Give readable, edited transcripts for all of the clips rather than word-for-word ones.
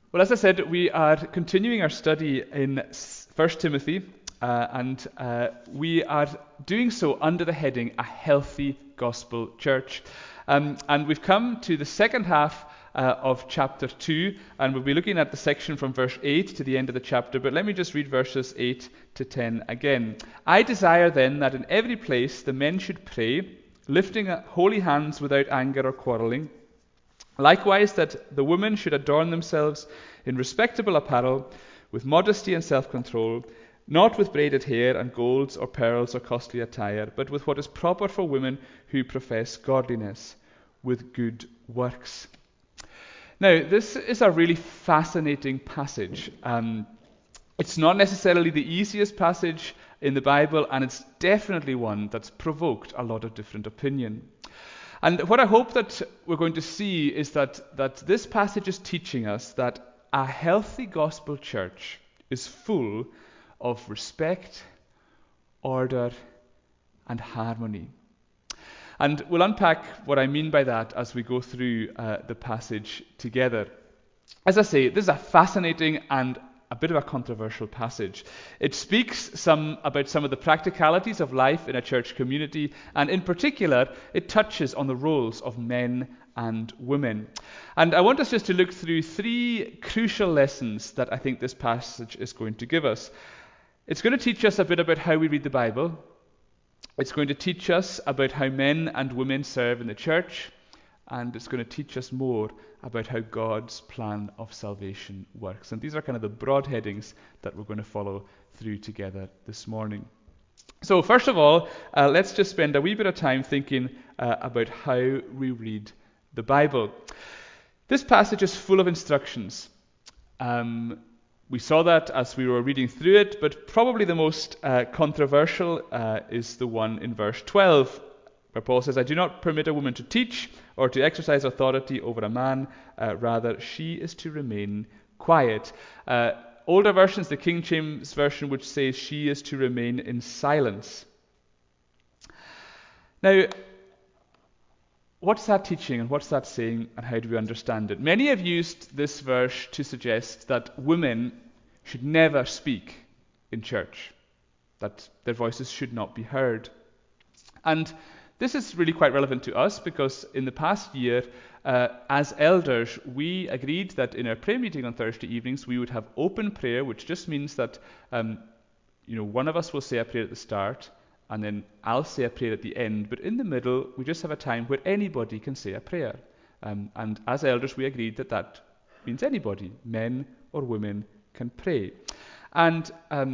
Well, as I said, we are continuing our study in 1 Timothy, and we are doing so under the heading A Healthy Gospel Church. And we've come to the second half of chapter 2, and we'll be looking at the section from verse 8 to the end of the chapter, but let me just read verses 8 to 10 again. I desire then that in every place the men should pray, lifting up holy hands without anger or quarreling. Likewise, that the women should adorn themselves in respectable apparel, with modesty and self-control, not with braided hair and golds or pearls or costly attire, but with what is proper for women who profess godliness, with good works. Now, this is a really fascinating passage. It's not necessarily the easiest passage in the Bible, and it's definitely one that's provoked a lot of different opinion. And what I hope that we're going to see is that this passage is teaching us that a healthy gospel church is full of respect, order, and harmony. And we'll unpack what I mean by that as we go through the passage together. As I say, this is a fascinating and a bit of a controversial passage. It speaks about some of the practicalities of life in a church community, and in particular, it touches on the roles of men and women. And I want us just to look through three crucial lessons that I think this passage is going to give us. It's going to teach us a bit about how we read the Bible. It's going to teach us about how men and women serve in the church. And it's going to teach us more about how God's plan of salvation works. And these are kind of the broad headings that we're going to follow through together this morning. So first of all, let's just spend a wee bit of time thinking about how we read the Bible. This passage is full of instructions. We saw that as we were reading through it, but probably the most controversial is the one in verse 12, where Paul says, I do not permit a woman to teach or to exercise authority over a man. Rather, she is to remain quiet. Older versions, the King James Version, which says she is to remain in silence. Now, what's that teaching and what's that saying and how do we understand it? Many have used this verse to suggest that women should never speak in church, that their voices should not be heard. And this is really quite relevant to us because in the past year, as elders, we agreed that in our prayer meeting on Thursday evenings, we would have open prayer, which just means that one of us will say a prayer at the start, and then I'll say a prayer at the end. But in the middle, we just have a time where anybody can say a prayer. And as elders, we agreed that means anybody, men or women, can pray. And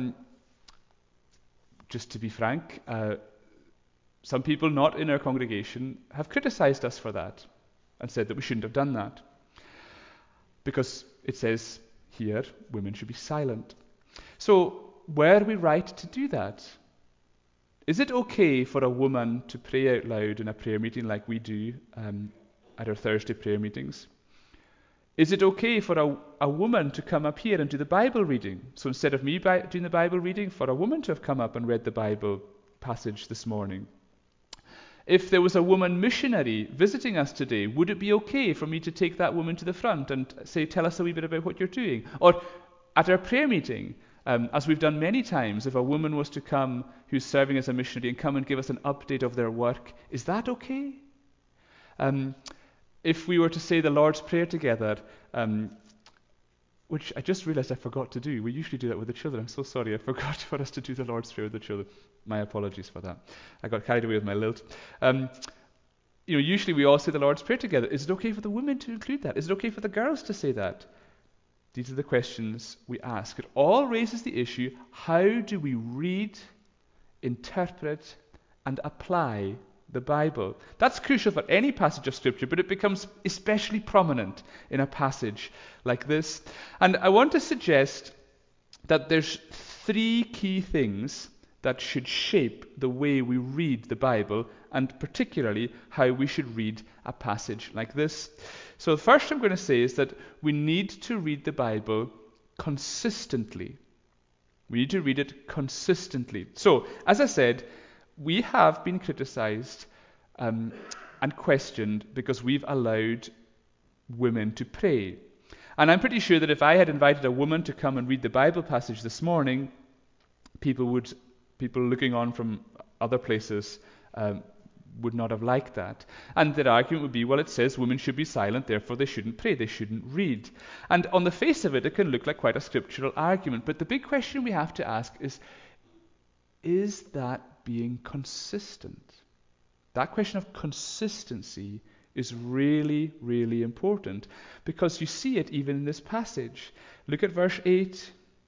just to be frank, some people not in our congregation have criticized us for that and said that we shouldn't have done that because it says here women should be silent. So were we right to do that? Is it okay for a woman to pray out loud in a prayer meeting like we do at our Thursday prayer meetings? Is it okay for a woman to come up here and do the Bible reading? So instead of me doing the Bible reading, for a woman to have come up and read the Bible passage this morning? If there was a woman missionary visiting us today, would it be okay for me to take that woman to the front and say, tell us a wee bit about what you're doing? Or at our prayer meeting, as we've done many times, if a woman was to come who's serving as a missionary and come and give us an update of their work, is that okay? If we were to say the Lord's Prayer together, which I just realized I forgot to do. We usually do that with the children. I'm so sorry. I forgot for us to do the Lord's Prayer with the children. My apologies for that. I got carried away with my lilt. Usually we all say the Lord's Prayer together. Is it okay for the women to include that? Is it okay for the girls to say that? These are the questions we ask. It all raises the issue, how do we read, interpret, and apply the Bible? That's crucial for any passage of Scripture, but it becomes especially prominent in a passage like this. And I want to suggest that there's three key things that should shape the way we read the Bible, and particularly how we should read a passage like this. So the first I'm going to say is that we need to read the Bible consistently. We need to read it consistently. So, as I said, we have been criticized and questioned because we've allowed women to pray. And I'm pretty sure that if I had invited a woman to come and read the Bible passage this morning, people looking on from other places would not have liked that. And their argument would be, well, it says women should be silent, therefore they shouldn't pray, they shouldn't read. And on the face of it, it can look like quite a scriptural argument. But the big question we have to ask is that being consistent? That question of consistency is really, really important, because you see it even in this passage. Look at verse 8.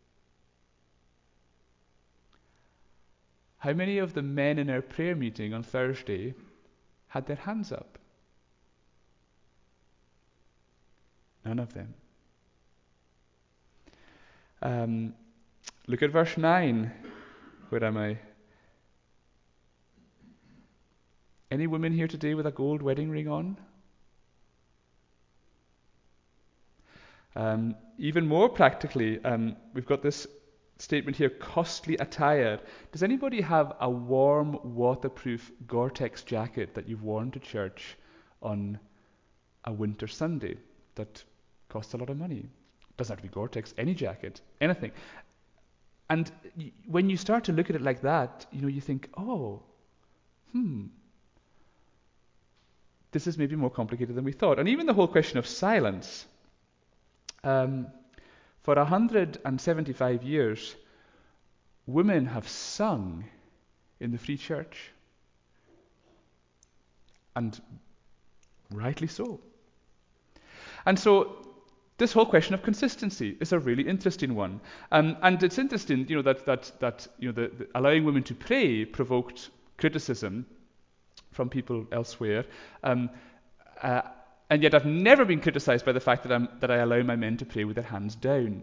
How many of the men in our prayer meeting on Thursday had their hands up? None of them. Look at verse 9. Where am I? Any women here today with a gold wedding ring on? Even more practically, we've got this statement here, costly attire. Does anybody have a warm, waterproof Gore-Tex jacket that you've worn to church on a winter Sunday that costs a lot of money? Doesn't have to be Gore-Tex, any jacket, anything. And when you start to look at it like that, you think, this is maybe more complicated than we thought. And even the whole question of silence. For 175 years, women have sung in the Free Church. And rightly so. And so this whole question of consistency is a really interesting one. And it's interesting, that allowing women to pray provoked criticism from people elsewhere. And yet I've never been criticized by the fact that I allow my men to pray with their hands down.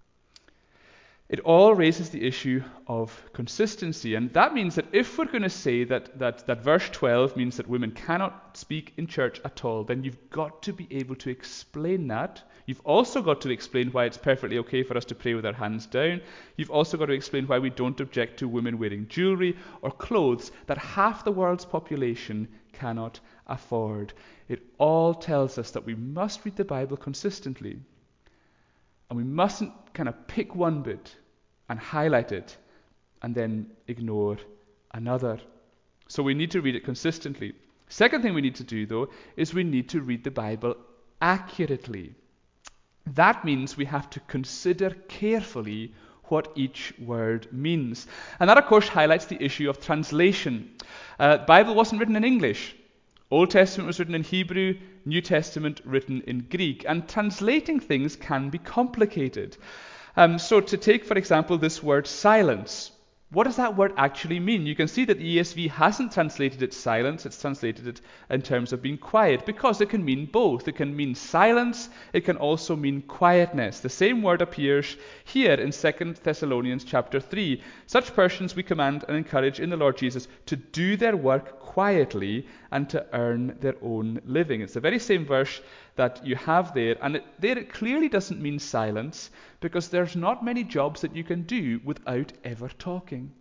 It all raises the issue of consistency, and that means that if we're going to say that verse 12 means that women cannot speak in church at all, then you've got to be able to explain that. You've also got to explain why it's perfectly okay for us to pray with our hands down. You've also got to explain why we don't object to women wearing jewelry or clothes that half the world's population cannot afford. It all tells us that we must read the Bible consistently. And we mustn't kind of pick one bit and highlight it and then ignore another. So we need to read it consistently. Second thing we need to do, though, is we need to read the Bible accurately. That means we have to consider carefully what each word means. And that, of course, highlights the issue of translation. The Bible wasn't written in English. Old Testament was written in Hebrew, New Testament written in Greek, and translating things can be complicated. So to take, for example, this word silence, what does that word actually mean? You can see that the ESV hasn't translated it silence, it's translated it in terms of being quiet, because it can mean both. It can mean silence, it can also mean quietness. The same word appears here in 2 Thessalonians chapter 3. Such persons we command and encourage in the Lord Jesus to do their work quietly and to earn their own living. It's the very same verse that you have there, and it clearly doesn't mean silence, because there's not many jobs that you can do without ever talking.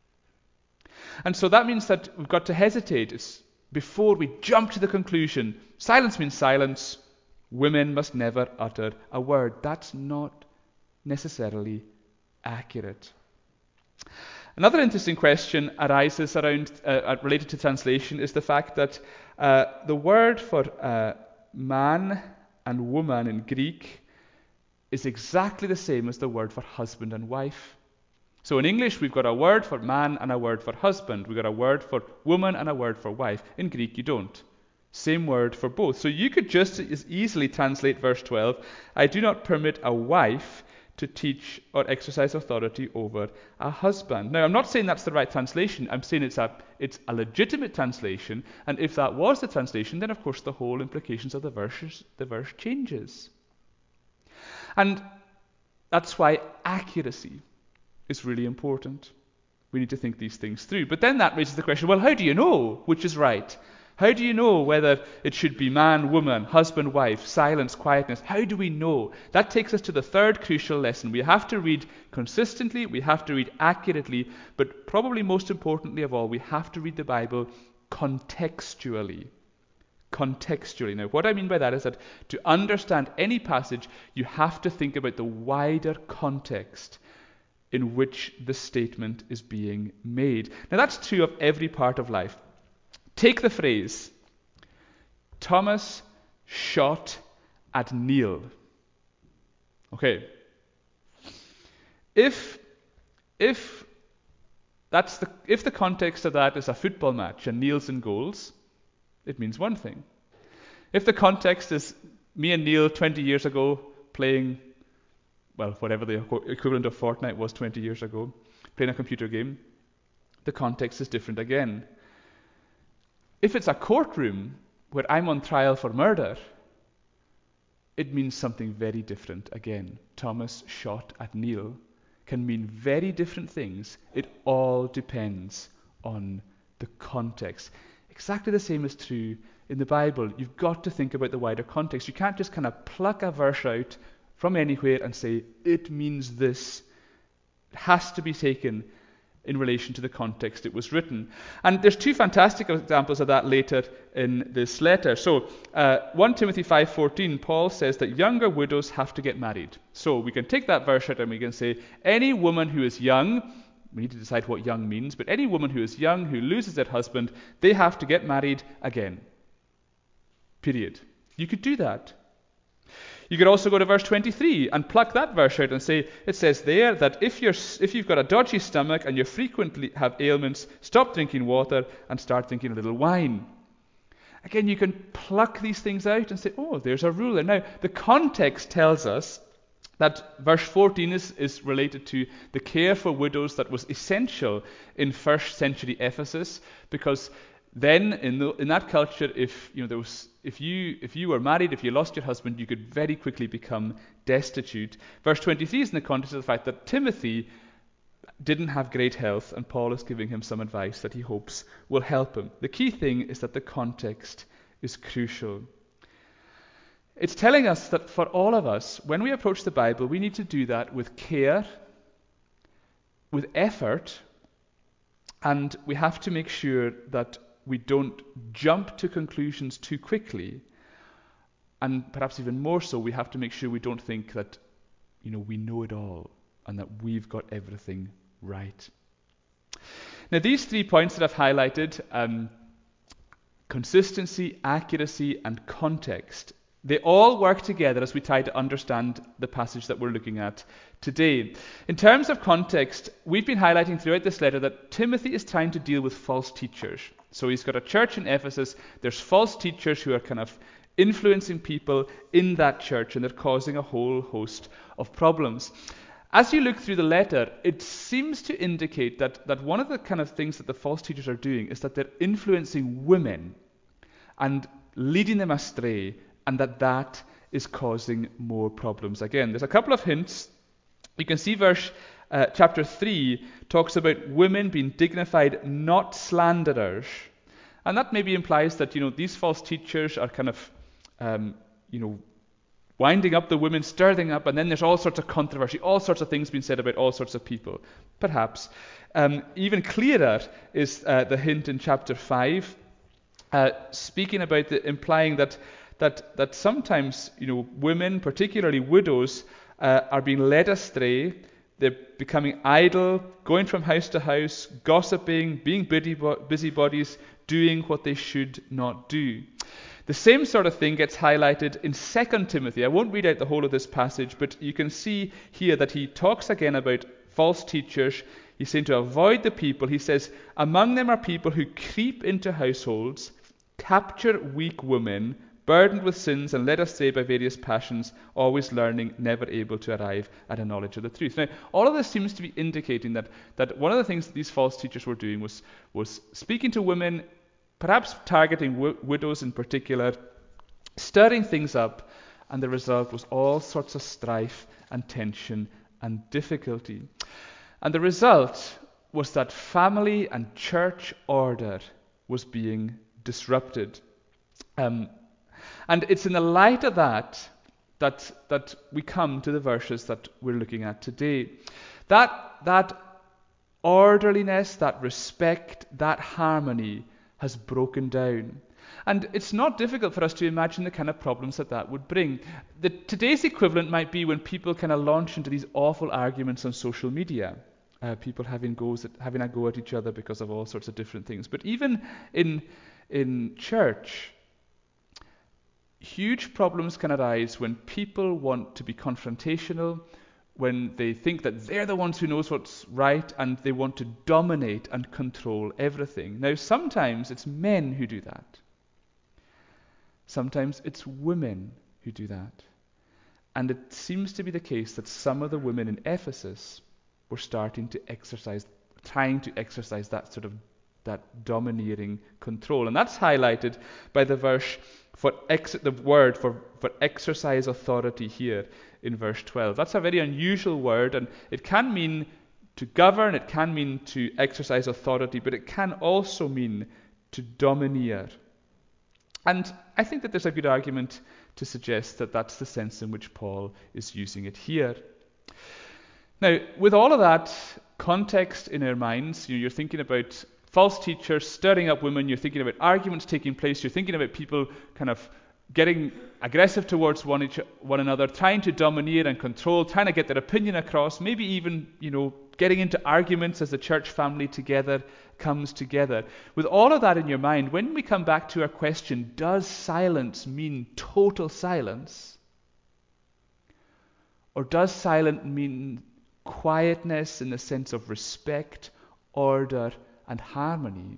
And so that means that we've got to hesitate before we jump to the conclusion, silence means silence, women must never utter a word. That's not necessarily accurate. Another interesting question arises around related to translation is the fact that the word for man and woman in Greek is exactly the same as the word for husband and wife. So in English, we've got a word for man and a word for husband. We've got a word for woman and a word for wife. In Greek, you don't. Same word for both. So you could just as easily translate verse 12, I do not permit a wife to teach or exercise authority over a husband. Now, I'm not saying that's the right translation. I'm saying it's a legitimate translation. And if that was the translation, then of course the whole implications of the verse changes. And that's why accuracy is really important. We need to think these things through. But then that raises the question, well, how do you know which is right? How do you know whether it should be man, woman, husband, wife, silence, quietness? How do we know? That takes us to the third crucial lesson. We have to read consistently, we have to read accurately, but probably most importantly of all, we have to read the Bible contextually. contextually. Now, what I mean by that is that to understand any passage, you have to think about the wider context in which the statement is being made. Now, that's true of every part of life. Take the phrase, Thomas shot at Neil. Okay. If the context of that is a football match and Neil's in goals, it means one thing. If the context is me and Neil 20 years ago playing, well, whatever the equivalent of Fortnite was 20 years ago, playing a computer game, the context is different again. If it's a courtroom where I'm on trial for murder, it means something very different again. Thomas shot at Neil can mean very different things. It all depends on the context. Exactly the same is true in the Bible. You've got to think about the wider context. You can't just kind of pluck a verse out from anywhere and say, it means this. It has to be taken in relation to the context it was written. And there's two fantastic examples of that later in this letter. So 1 Timothy 5:14, Paul says that younger widows have to get married. So we can take that verse out and we can say, any woman who is young, we need to decide what young means, but any woman who is young, who loses their husband, they have to get married again. Period. You could do that. You could also go to verse 23 and pluck that verse out and say, it says there that if you've got a dodgy stomach and you frequently have ailments, stop drinking water and start drinking a little wine. Again, you can pluck these things out and say, oh, there's a rule there. Now, the context tells us that verse 14 is related to the care for widows that was essential in first century Ephesus, because then in that culture, if you were married, if you lost your husband, you could very quickly become destitute. Verse 23 is in the context of the fact that Timothy didn't have great health, and Paul is giving him some advice that he hopes will help him. The key thing is that the context is crucial. It's telling us that for all of us, when we approach the Bible, we need to do that with care, with effort, and we have to make sure that we don't jump to conclusions too quickly. And perhaps even more so, we have to make sure we don't think that, we know it all and that we've got everything right. Now, these 3 points that I've highlighted, consistency, accuracy, and context, they all work together as we try to understand the passage that we're looking at today. In terms of context, we've been highlighting throughout this letter that Timothy is trying to deal with false teachers. So he's got a church in Ephesus. There's false teachers who are kind of influencing people in that church, and they're causing a whole host of problems. As you look through the letter, it seems to indicate that one of the kind of things that the false teachers are doing is that they're influencing women and leading them astray, and that is causing more problems. Again, there's a couple of hints. You can see chapter 3 talks about women being dignified, not slanderers. And that maybe implies that, these false teachers are kind of, winding up the women, stirring up, and then there's all sorts of controversy, all sorts of things being said about all sorts of people. Perhaps. Even clearer is the hint in chapter 5, speaking about implying that sometimes, women, particularly widows, are being led astray. They're becoming idle, going from house to house, gossiping, being busybodies, doing what they should not do. The same sort of thing gets highlighted in 2 Timothy. I won't read out the whole of this passage, but you can see here that he talks again about false teachers. He's saying to avoid the people. He says, among them are people who creep into households, capture weak women, burdened with sins and led astray by various passions, always learning, never able to arrive at a knowledge of the truth. Now, all of this seems to be indicating that one of the things that these false teachers were doing was speaking to women, perhaps targeting widows in particular, stirring things up, and the result was all sorts of strife and tension and difficulty. And the result was that family and church order was being disrupted. And it's in the light of that we come to the verses that we're looking at today. That orderliness, that respect, that harmony has broken down. And it's not difficult for us to imagine the kind of problems that would bring. Today's equivalent might be when people kind of launch into these awful arguments on social media. People having a go at each other because of all sorts of different things. But even in church, huge problems can arise when people want to be confrontational, when they think that they're the ones who knows what's right, and they want to dominate and control everything. Now, sometimes it's men who do that. Sometimes it's women who do that. And it seems to be the case that some of the women in Ephesus were trying to exercise that domineering control. And that's highlighted by the verse the word for exercise authority here in verse 12. That's a very unusual word, and it can mean to govern, it can mean to exercise authority, but it can also mean to domineer. And I think that there's a good argument to suggest that that's the sense in which Paul is using it here. Now, with all of that context in our minds, you're thinking about false teachers stirring up women, you're thinking about arguments taking place, you're thinking about people kind of getting aggressive towards one another, trying to domineer and control, trying to get their opinion across, maybe even, getting into arguments as the church family comes together. With all of that in your mind, when we come back to our question, does silence mean total silence? Or does silence mean quietness in the sense of respect, order, and harmony?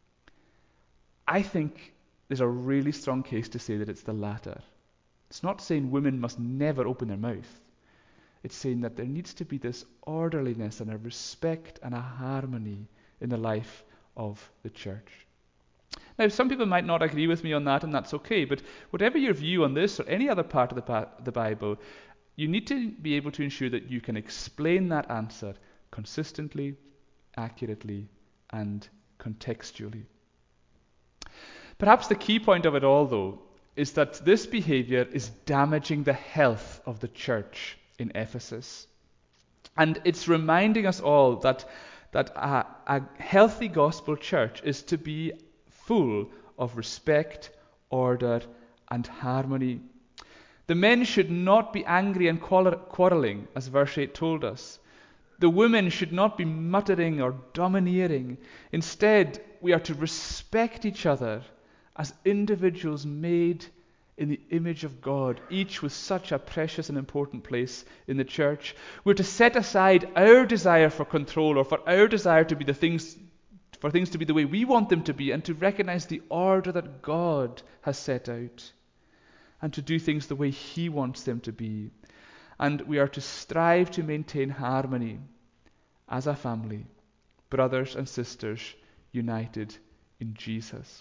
I think there's a really strong case to say that it's the latter. It's not saying women must never open their mouth. It's saying that there needs to be this orderliness and a respect and a harmony in the life of the church. Now, some people might not agree with me on that, and that's okay, but whatever your view on this or any other part of the Bible, you need to be able to ensure that you can explain that answer consistently, accurately, and contextually. Perhaps the key point of it all, though, is that this behavior is damaging the health of the church in Ephesus. And it's reminding us all that a healthy gospel church is to be full of respect, order, and harmony. The men should not be angry and quarreling, as verse 8 told us. The women should not be muttering or domineering. Instead, we are to respect each other as individuals made in the image of God, each with such a precious and important place in the church. We're to set aside our desire for control or for our desire to be things to be the way we want them to be, and to recognize the order that God has set out, and to do things the way He wants them to be. And we are to strive to maintain harmony as a family, brothers and sisters united in Jesus.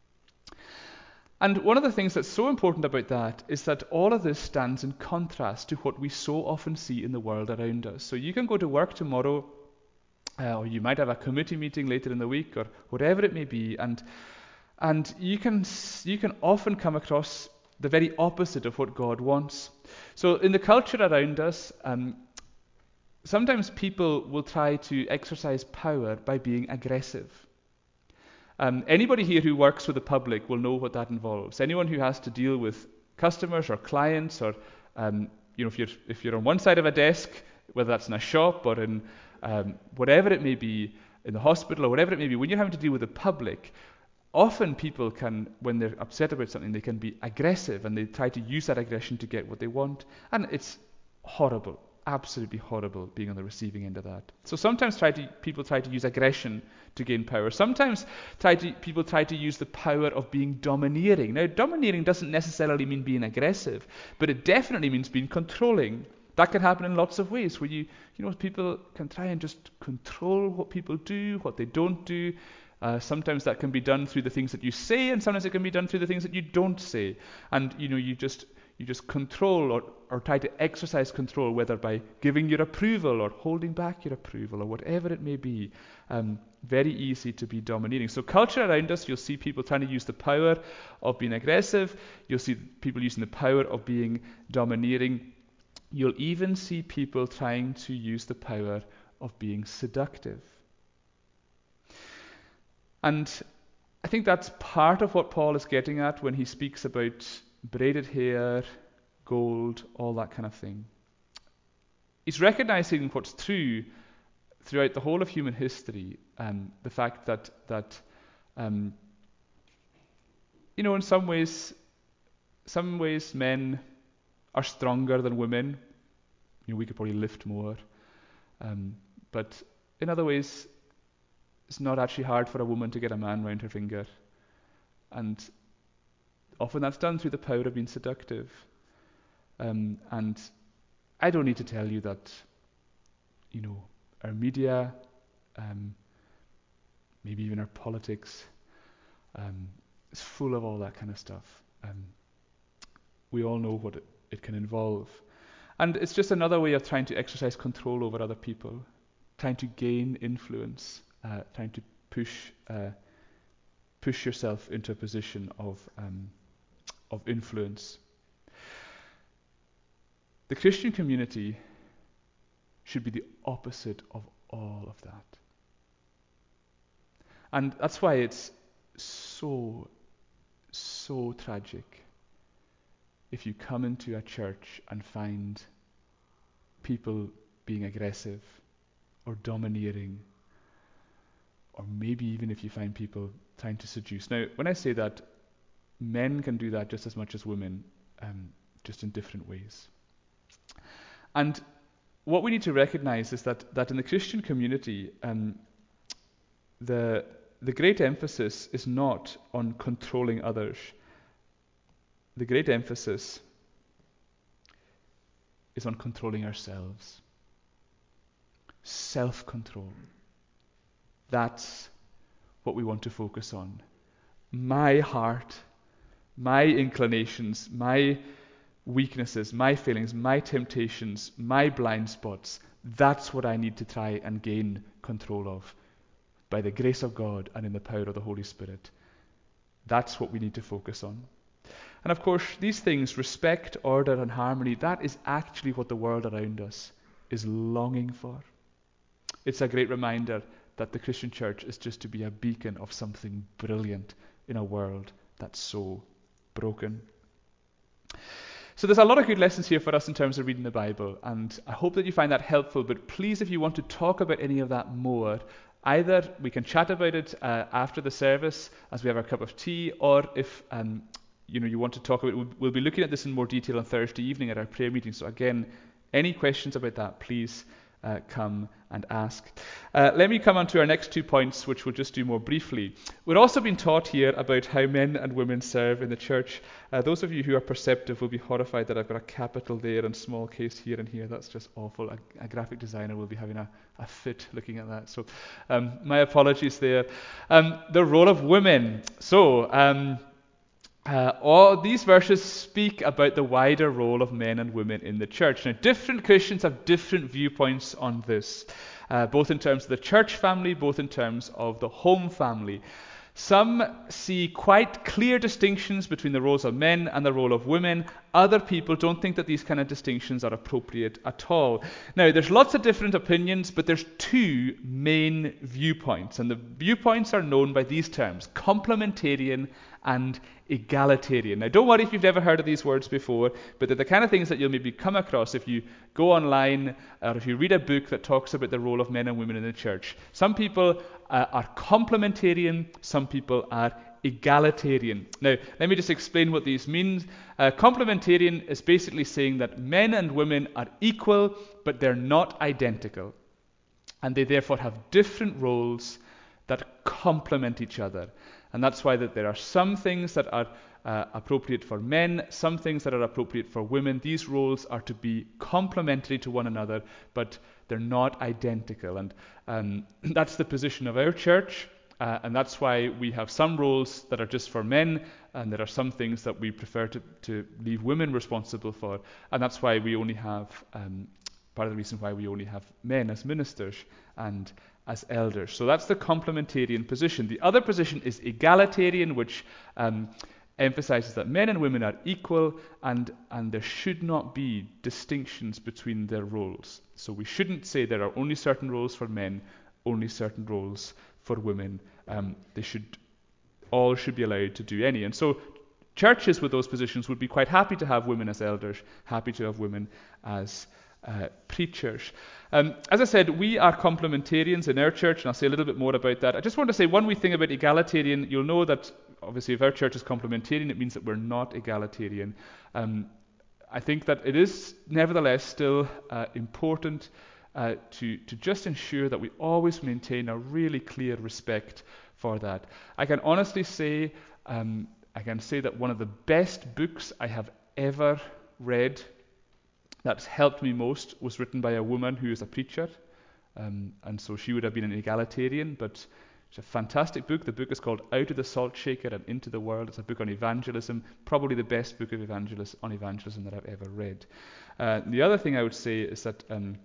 And one of the things that's so important about that is that all of this stands in contrast to what we so often see in the world around us. So you can go to work tomorrow, or you might have a committee meeting later in the week, or whatever it may be, and you can often come across the very opposite of what God wants. So in the culture around us, sometimes people will try to exercise power by being aggressive. Anybody here who works with the public will know what that involves. Anyone who has to deal with customers or clients, or if you're on one side of a desk, whether that's in a shop or in whatever it may be, in the hospital or whatever it may be, when you're having to deal with the public, often people can, when they're upset about something, they can be aggressive, and they try to use that aggression to get what they want. And it's horrible, absolutely horrible, being on the receiving end of that. So sometimes people try to use aggression to gain power. Sometimes people try to use the power of being domineering. Now, domineering doesn't necessarily mean being aggressive, but it definitely means being controlling. That can happen in lots of ways, where people can try and just control what people do, what they don't do. Sometimes that can be done through the things that you say, and sometimes it can be done through the things that you don't say. And you just control or try to exercise control, whether by giving your approval or holding back your approval or whatever it may be. Very easy to be domineering. So culture around us, you'll see people trying to use the power of being aggressive. You'll see people using the power of being domineering. You'll even see people trying to use the power of being seductive. And I think that's part of what Paul is getting at when he speaks about braided hair, gold, all that kind of thing. He's recognizing what's true throughout the whole of human history, the fact that in some ways men are stronger than women. We could probably lift more, but in other ways, it's not actually hard for a woman to get a man round her finger, and often that's done through the power of being seductive. And I don't need to tell you that, our media, maybe even our politics, is full of all that kind of stuff. We all know what it can involve. And it's just another way of trying to exercise control over other people, trying to gain influence, trying to push yourself into a position of influence. The Christian community should be the opposite of all of that. And that's why it's so tragic if you come into a church and find people being aggressive or domineering, or maybe even if you find people trying to seduce. Now, when I say that, men can do that just as much as women, just in different ways. And what we need to recognize is that in the Christian community, the great emphasis is not on controlling others. The great emphasis is on controlling ourselves. Self-control. That's what we want to focus on. My heart, my inclinations, my weaknesses, my failings, my temptations, my blind spots, that's what I need to try and gain control of by the grace of God and in the power of the Holy Spirit. That's what we need to focus on. And of course, these things, respect, order, and harmony, that is actually what the world around us is longing for. It's a great reminder that the Christian church is just to be a beacon of something brilliant in a world that's so broken. So there's a lot of good lessons here for us in terms of reading the Bible, and I hope that you find that helpful. But please, if you want to talk about any of that more, either we can chat about it after the service as we have our cup of tea, or if you want to talk about it, we'll be looking at this in more detail on Thursday evening at our prayer meeting. So again, any questions about that, please come and ask. Let me come on to our next 2 points, which we'll just do more briefly. We're also being taught here about how men and women serve in the church. Those of you who are perceptive will be horrified that I've got a capital there and small case here and here. That's just awful. A graphic designer will be having a fit looking at that. So my apologies there. The role of women. So all these verses speak about the wider role of men and women in the church. Now, different Christians have different viewpoints on this, both in terms of the church family, both in terms of the home family. Some see quite clear distinctions between the roles of men and the role of women. Other people don't think that these kind of distinctions are appropriate at all. Now, there's lots of different opinions, but there's 2 main viewpoints, and the viewpoints are known by these terms: complementarian and egalitarian. Now, don't worry if you've never heard of these words before, but they're the kind of things that you'll maybe come across if you go online or if you read a book that talks about the role of men and women in the church. Some people are complementarian, some people are egalitarian. Now, let me just explain what these mean. Complementarian is basically saying that men and women are equal, but they're not identical, and they therefore have different roles that complement each other. And that's why that there are some things that are appropriate for men, some things that are appropriate for women. These roles are to be complementary to one another, but they're not identical. And that's the position of our church, and that's why we have some roles that are just for men, and there are some things that we prefer to leave women responsible for. And that's why we only have, part of the reason why we only have men as ministers and as elders. So that's the complementarian position. The other position is egalitarian, which emphasizes that men and women are equal, and there should not be distinctions between their roles. So we shouldn't say there are only certain roles for men, only certain roles for women. They should all should be allowed to do any. And so churches with those positions would be quite happy to have women as elders, happy to have women as preachers. As I said, we are complementarians in our church, and I'll say a little bit more about that. I just want to say one wee thing about egalitarian. You'll know that obviously if our church is complementarian, it means that we're not egalitarian. I think that it is nevertheless still important to just ensure that we always maintain a really clear respect for that. I can honestly say, that one of the best books I have ever read that's helped me most was written by a woman who is a preacher, and so she would have been an egalitarian, but it's a fantastic book. The book is called Out of the Salt Shaker and Into the World. It's a book on evangelism, probably the best book of evangelism that I've ever read. The other thing I would say is that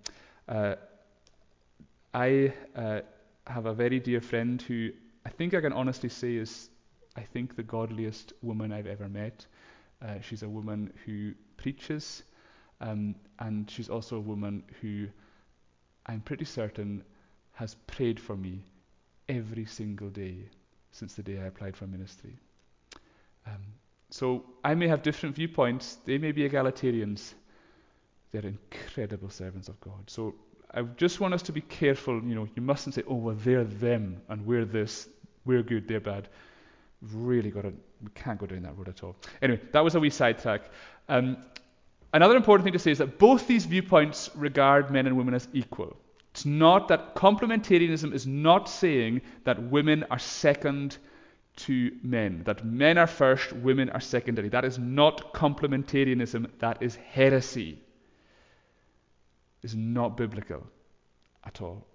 I have a very dear friend who I think I can honestly say is, I think, the godliest woman I've ever met. She's a woman who preaches, and she's also a woman who I'm pretty certain has prayed for me every single day since the day I applied for ministry. So I may have different viewpoints. They may be egalitarians. They're incredible servants of God. So I just want us to be careful. You mustn't say, oh, well, they're them and we're this, we're good, they're bad. We can't go down that road at all. Anyway, that was a wee sidetrack. Another important thing to say is that both these viewpoints regard men and women as equal. It's not that complementarianism is not saying that women are second to men, that men are first, women are secondary. That is not complementarianism. That is heresy. It's not biblical at all.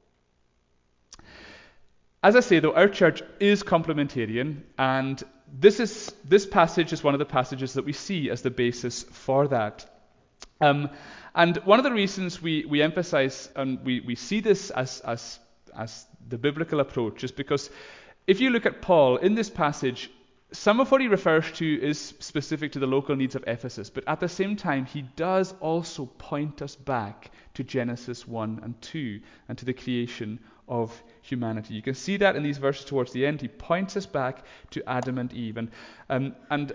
As I say, though, our church is complementarian, and this passage is one of the passages that we see as the basis for that. And one of the reasons we emphasize and we see this as the biblical approach is because if you look at Paul in this passage, some of what he refers to is specific to the local needs of Ephesus, but at the same time he does also point us back to Genesis 1 and 2 and to the creation of humanity. You can see that in these verses towards the end. He points us back to Adam and Eve, and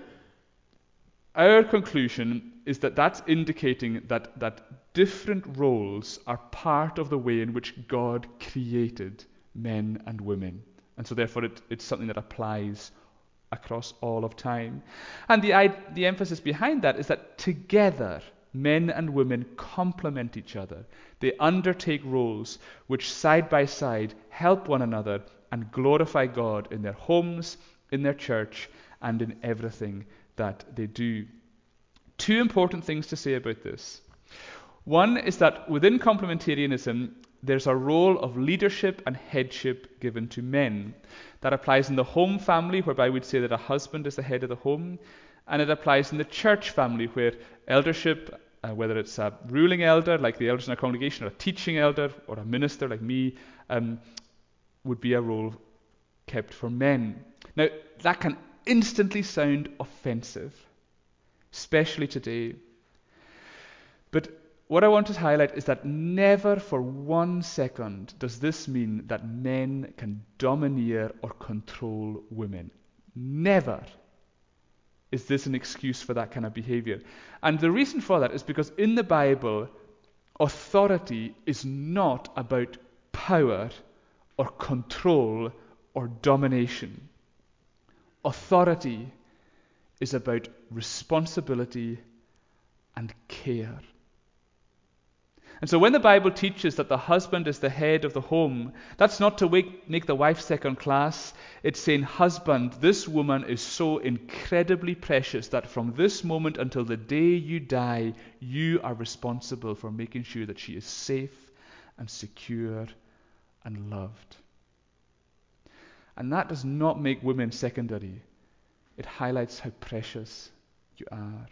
our conclusion is that that's indicating that different roles are part of the way in which God created men and women. And so therefore it's something that applies across all of time. And the emphasis behind that is that together men and women complement each other. They undertake roles which side by side help one another and glorify God in their homes, in their church, and in everything that they do. Two important things to say about this. One is that within complementarianism, there's a role of leadership and headship given to men. That applies in the home family, whereby we'd say that a husband is the head of the home, and it applies in the church family, where eldership, whether it's a ruling elder, like the elders in our congregation, or a teaching elder, or a minister like me, would be a role kept for men. Now, that can instantly sound offensive, especially today. But what I want to highlight is that never for 1 second does this mean that men can domineer or control women. Never is this an excuse for that kind of behavior. And the reason for that is because in the Bible, authority is not about power or control or domination. Authority is about responsibility and care. And so when the Bible teaches that the husband is the head of the home, that's not to make the wife second class. It's saying, husband, this woman is so incredibly precious that from this moment until the day you die, you are responsible for making sure that she is safe and secure and loved. And that does not make women secondary. It highlights how precious you are.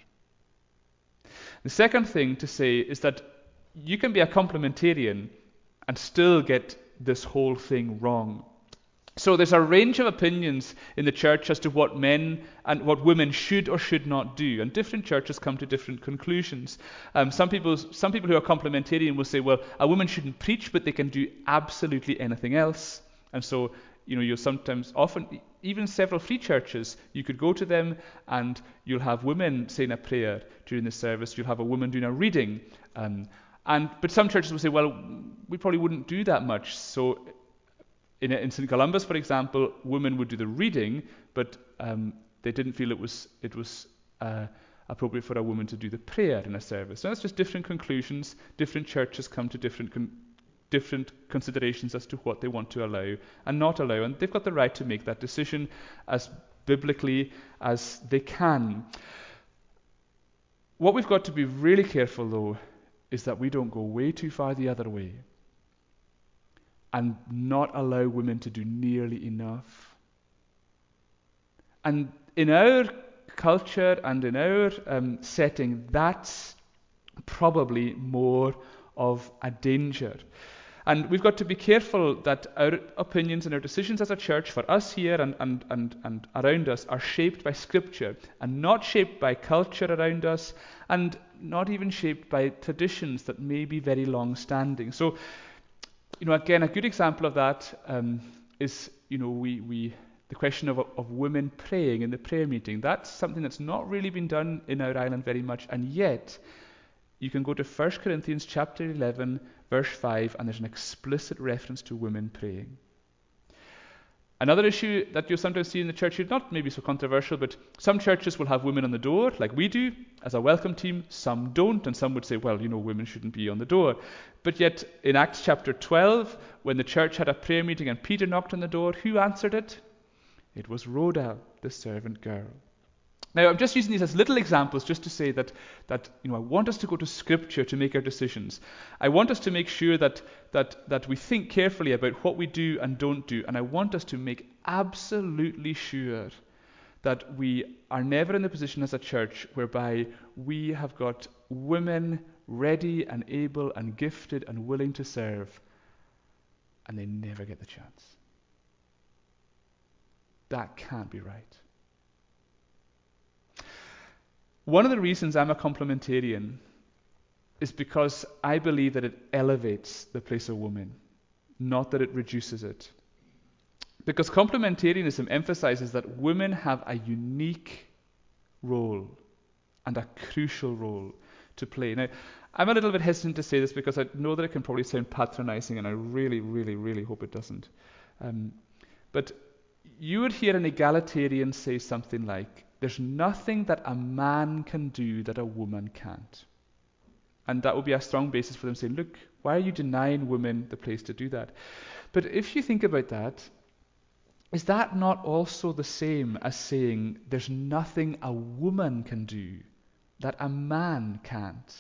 The second thing to say is that you can be a complementarian and still get this whole thing wrong. So there's a range of opinions in the church as to what men and what women should or should not do, and different churches come to different conclusions. Some people who are complementarian will say, well, a woman shouldn't preach, but they can do absolutely anything else. And so, you'll often even several free churches, you could go to them and you'll have women saying a prayer during the service. You'll have a woman doing a reading. But some churches will say, well, we probably wouldn't do that much. So in St. Columba's, for example, women would do the reading, but they didn't feel it was appropriate for a woman to do the prayer in a service. So that's just different conclusions. Different churches come to different considerations as to what they want to allow and not allow, and they've got the right to make that decision as biblically as they can. What we've got to be really careful, though, is that we don't go way too far the other way and not allow women to do nearly enough. And in our culture and in our setting, that's probably more of a danger. And we've got to be careful that our opinions and our decisions as a church, for us here and around us, are shaped by Scripture and not shaped by culture around us, and not even shaped by traditions that may be very long-standing. So, again, a good example of that is, the question of women praying in the prayer meeting. That's something that's not really been done in our island very much, and yet you can go to 1 Corinthians chapter 11, verse 5, and there's an explicit reference to women praying. Another issue that you'll sometimes see in the church, not maybe so controversial, but some churches will have women on the door, like we do, as a welcome team. Some don't, and some would say, well, women shouldn't be on the door. But yet, in Acts chapter 12, when the church had a prayer meeting and Peter knocked on the door, who answered it? It was Rhoda, the servant girl. Now, I'm just using these as little examples just to say that I want us to go to Scripture to make our decisions. I want us to make sure that we think carefully about what we do and don't do, and I want us to make absolutely sure that we are never in the position as a church whereby we have got women ready and able and gifted and willing to serve, and they never get the chance. That can't be right. One of the reasons I'm a complementarian is because I believe that it elevates the place of woman, not that it reduces it. Because complementarianism emphasizes that women have a unique role and a crucial role to play. Now, I'm a little bit hesitant to say this because I know that it can probably sound patronizing, and I really, really, really hope it doesn't. But you would hear an egalitarian say something like, there's nothing that a man can do that a woman can't. And that would be a strong basis for them saying, look, why are you denying women the place to do that? But if you think about that, is that not also the same as saying there's nothing a woman can do that a man can't?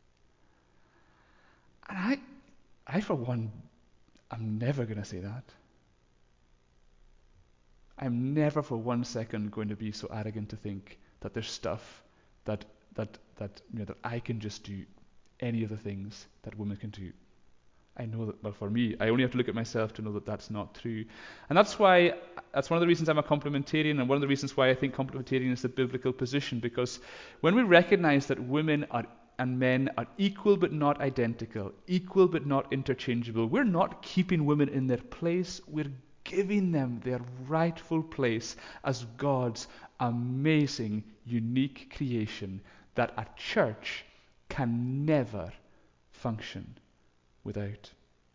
And I for one, I'm never going to say that. I'm never for 1 second going to be so arrogant to think that there's stuff that I can just do any of the things that women can do. I know that, well, for me, I only have to look at myself to know that that's not true. And that's one of the reasons I'm a complementarian, and one of the reasons why I think complementarian is the biblical position, because when we recognize that women and men are equal but not identical, equal but not interchangeable, we're not keeping women in their place, we're giving them their rightful place as God's amazing, unique creation that a church can never function without.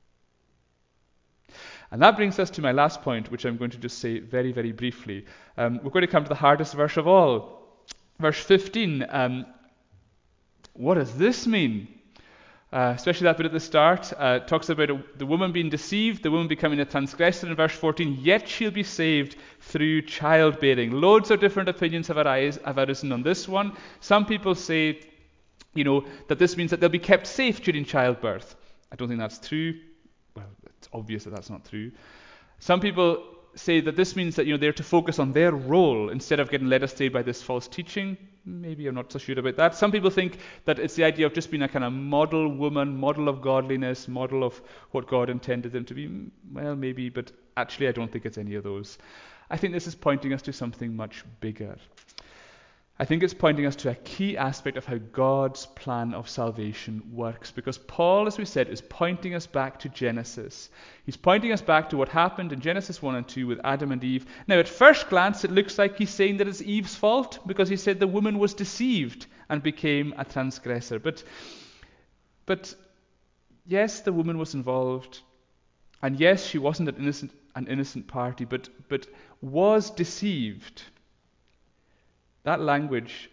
And that brings us to my last point, which I'm going to just say very, very briefly. We're going to come to the hardest verse of all. Verse 15. What does this mean? Especially that bit at the start, talks about the woman being deceived, the woman becoming a transgressor in verse 14, yet she'll be saved through childbearing. Loads of different opinions have arisen on this one. Some people say, that this means that they'll be kept safe during childbirth. I don't think that's true. Well, it's obvious that that's not true. Some people say that this means that they're to focus on their role instead of getting led astray by this false teaching. Maybe I'm not so sure about that. Some people think that it's the idea of just being a kind of model woman, model of godliness, model of what God intended them to be. Well, maybe, but actually I don't think it's any of those. I think this is pointing us to something much bigger. I think it's pointing us to a key aspect of how God's plan of salvation works, because Paul, as we said, is pointing us back to Genesis. He's pointing us back to what happened in Genesis 1 and 2 with Adam and Eve. Now, at first glance, it looks like he's saying that it's Eve's fault, because he said the woman was deceived and became a transgressor. But yes, the woman was involved, and yes, she wasn't an innocent party, but was deceived. That language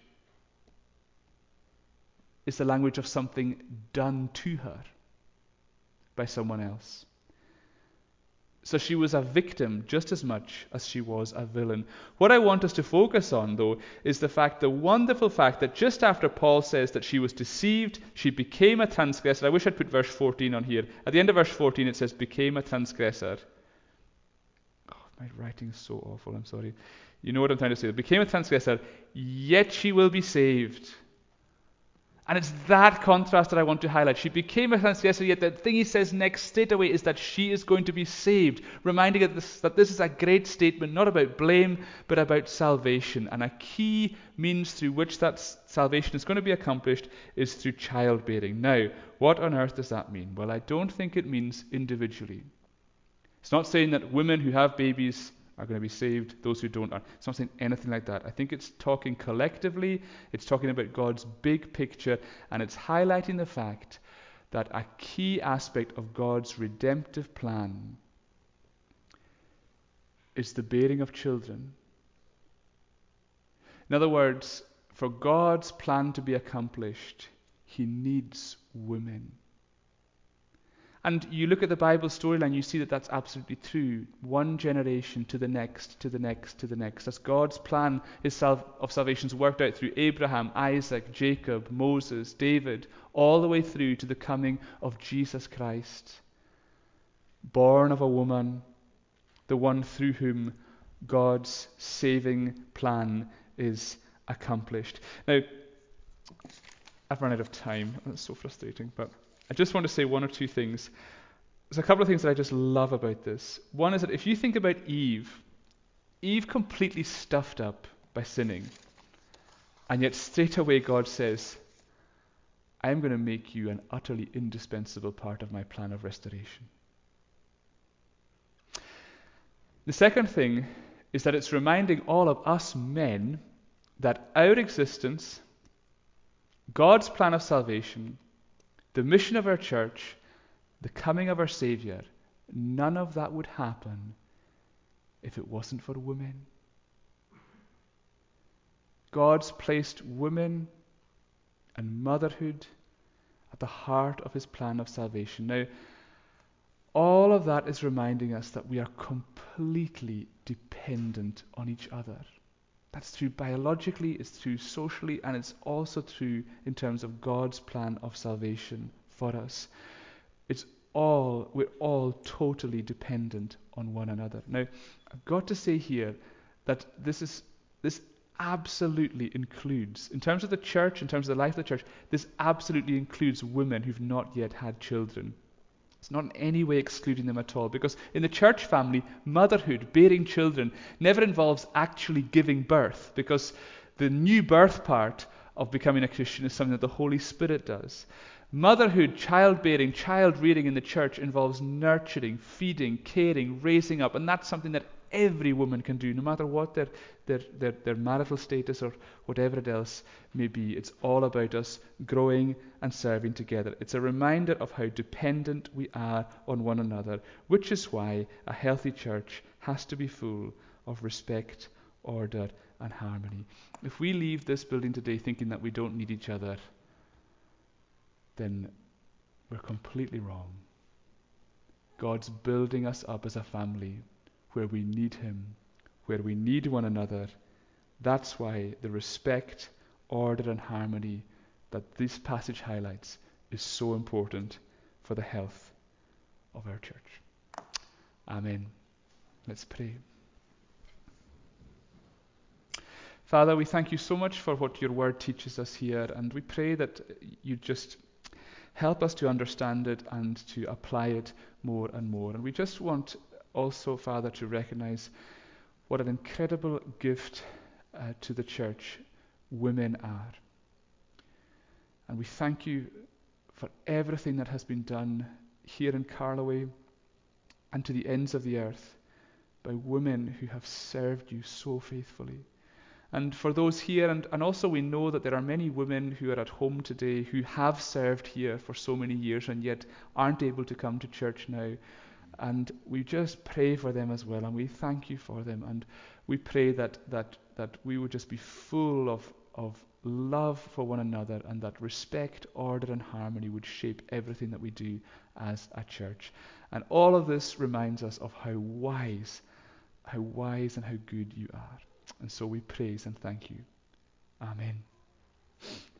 is the language of something done to her by someone else. So she was a victim just as much as she was a villain. What I want us to focus on, though, is the wonderful fact that just after Paul says that she was deceived, she became a transgressor. I wish I'd put verse 14 on here. At the end of verse 14 it says, became a transgressor. Oh, my writing is so awful, I'm sorry. You know what I'm trying to say. Became a transgressor, yet she will be saved. And it's that contrast that I want to highlight. She became a transgressor, yet the thing he says next straight away is that she is going to be saved, reminding us that this is a great statement, not about blame, but about salvation. And a key means through which that salvation is going to be accomplished is through childbearing. Now, what on earth does that mean? Well, I don't think it means individually. It's not saying that women who have babies are going to be saved, those who don't aren't. It's not saying anything like that. I think it's talking collectively, it's talking about God's big picture, and it's highlighting the fact that a key aspect of God's redemptive plan is the bearing of children. In other words, for God's plan to be accomplished, he needs women. And you look at the Bible storyline, you see that that's absolutely true. One generation to the next, to the next, to the next. As God's plan of salvation is worked out through Abraham, Isaac, Jacob, Moses, David, all the way through to the coming of Jesus Christ. Born of a woman, the one through whom God's saving plan is accomplished. Now, I've run out of time. That's so frustrating, but I just want to say one or two things. There's a couple of things that I just love about this. One is that if you think about Eve completely stuffed up by sinning, and yet straight away God says, I'm going to make you an utterly indispensable part of my plan of restoration. The second thing is that it's reminding all of us men that our existence, God's plan of salvation, the mission of our church, the coming of our Savior, none of that would happen if it wasn't for women. God's placed women and motherhood at the heart of his plan of salvation. Now, all of that is reminding us that we are completely dependent on each other. That's true biologically, it's true socially, and it's also true in terms of God's plan of salvation for us. We're all totally dependent on one another. Now, I've got to say here that this absolutely includes, in terms of the church, in terms of the life of the church, this absolutely includes women who've not yet had children. It's not in any way excluding them at all, because in the church family, motherhood, bearing children, never involves actually giving birth, because the new birth part of becoming a Christian is something that the Holy Spirit does. Motherhood, childbearing, child rearing in the church involves nurturing, feeding, caring, raising up, and that's something that every woman can do, no matter what their marital status or whatever else may be. It's all about us growing and serving together. It's a reminder of how dependent we are on one another, which is why a healthy church has to be full of respect, order, and harmony. If we leave this building today thinking that we don't need each other, then we're completely wrong. God's building us up as a family where we need him, where we need one another. That's why the respect, order, and harmony that this passage highlights is so important for the health of our church. Amen. Let's pray. Father, we thank you so much for what your word teaches us here, and we pray that you just help us to understand it and to apply it more and more. And we just want also, Father, to recognize what an incredible gift to the church women are. And we thank you for everything that has been done here in Carloway and to the ends of the earth by women who have served you so faithfully. And for those here, and also we know that there are many women who are at home today who have served here for so many years and yet aren't able to come to church now. And we just pray for them as well, and we thank you for them. And we pray that we would just be full of love for one another, and that respect, order, and harmony would shape everything that we do as a church. And all of this reminds us of how wise and how good you are. And so we praise and thank you. Amen.